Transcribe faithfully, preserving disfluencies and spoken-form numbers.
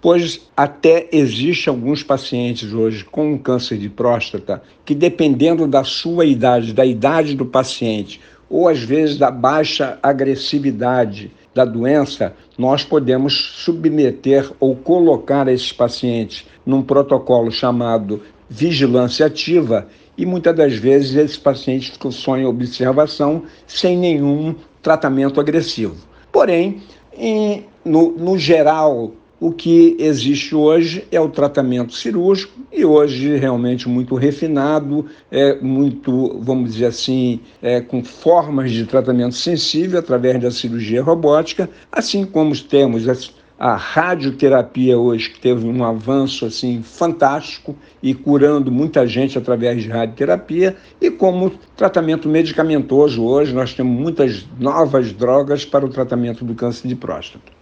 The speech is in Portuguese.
pois até existe alguns pacientes hoje com câncer de próstata que, dependendo da sua idade, da idade do paciente, ou às vezes da baixa agressividade da doença, nós podemos submeter ou colocar esses pacientes num protocolo chamado vigilância ativa e muitas das vezes esses pacientes ficam só em observação sem nenhum tratamento agressivo. Porém, em, no, no geral, o que existe hoje é o tratamento cirúrgico e hoje realmente muito refinado, é muito, vamos dizer assim, é, com formas de tratamento sensível através da cirurgia robótica, assim como temos a, a radioterapia hoje, que teve um avanço assim fantástico e curando muita gente através de radioterapia, e como tratamento medicamentoso hoje nós temos muitas novas drogas para o tratamento do câncer de próstata.